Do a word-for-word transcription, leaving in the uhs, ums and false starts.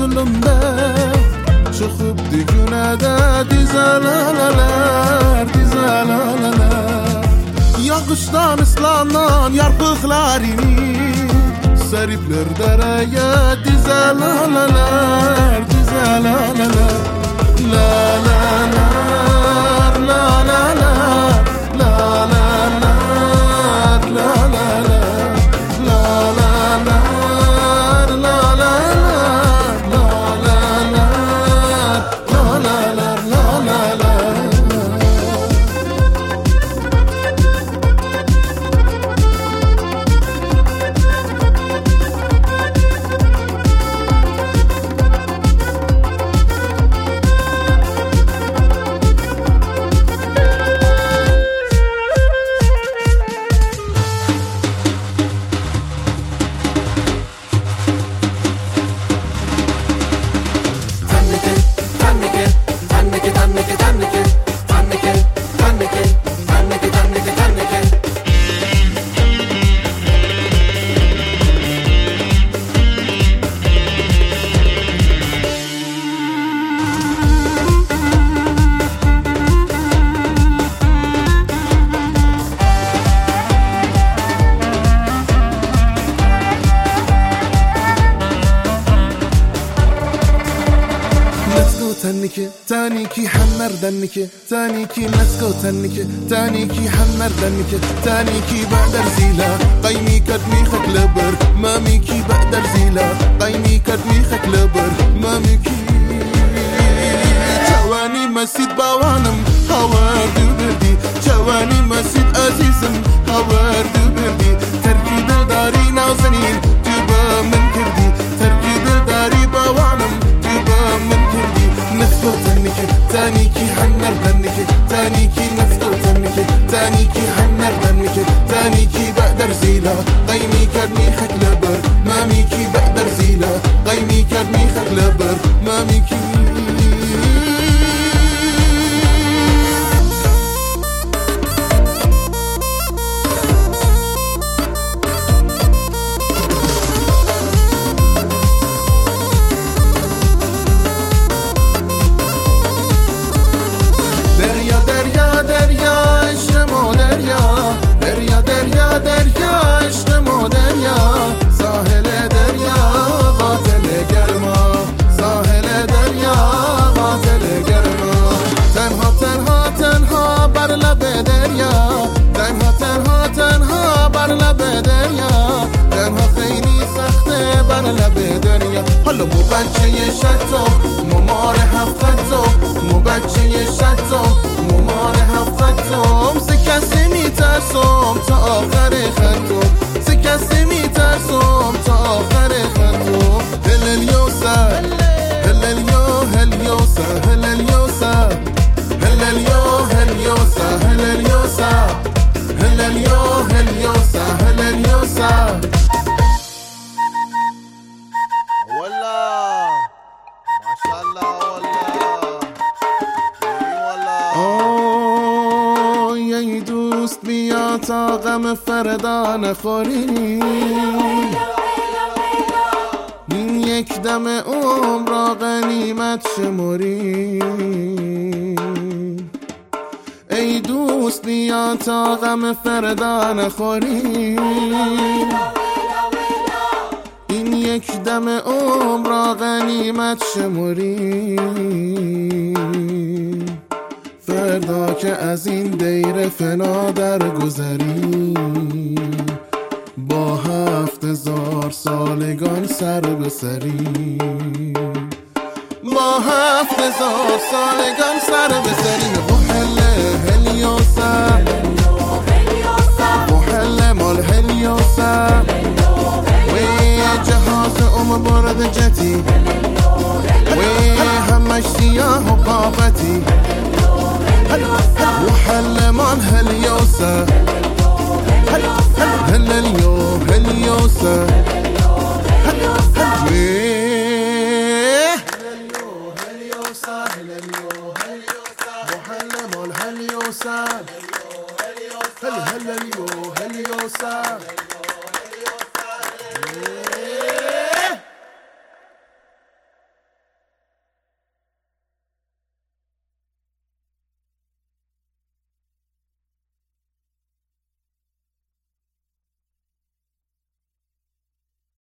zulümde Çok خوب دیگونه dizeleler dizeleler Yağıştan ıslanan yarpıklarını Seripler dereye dizeleler dizeleler La la la la la la la la la la la تنكي تانيكي حمر دنكي تانيكي مسكو تنكي تانيكي حمر دنكي تانيكي بقدر زيلا قيمي كدمي خكلبر ماميكي بقدر زيلا قيمي كدمي خكلبر ماميكي جواني مسيد باوانم هوار دبردي جواني مسيد عزيزم هوار دبردي تركي دلداري نازنين جبا من كردي تركي دلداري باوانم جبا من كردي نفسو تنكي تانيكي حنر دنكي تانيكي نفسو تنكي تانيكي حنر دنكي تانيكي بقدر زيلا قيمي كرمي خكلبر ماميكي بقدر زيلا قيمي كرمي خكلبر ماميكي حالا مو بچه شتم مو مار هفتم مو بچه شتم مو مار هفتم سه کسی میترسم تا آخر خطم سه کسی میترسم تا آخر خطم هللیوسا هللیو هلیوسا هللیوسا هللیو هلیوسا هللیوسا هللیو هلیوسا هللیوسا بیا تا غم فردا نخوری این یک دم عمر را غنیمت شمری ای دوست بیا تا غم فردا نخوری این یک دم عمر را غنیمت شمری فردا که از این دیر فنا در گذری با هفت هزار سالگان سر به سری با هفت هزار سالگان سر به سری محل هلیوسا محل مال هلیوسا وی جهاز ام برد جتی وی همش سیاه و قافتی وحل من هليوسا هلليو هليوسا هلليو هليوسا هلليو وحل من هليوسا هلليو هليوسا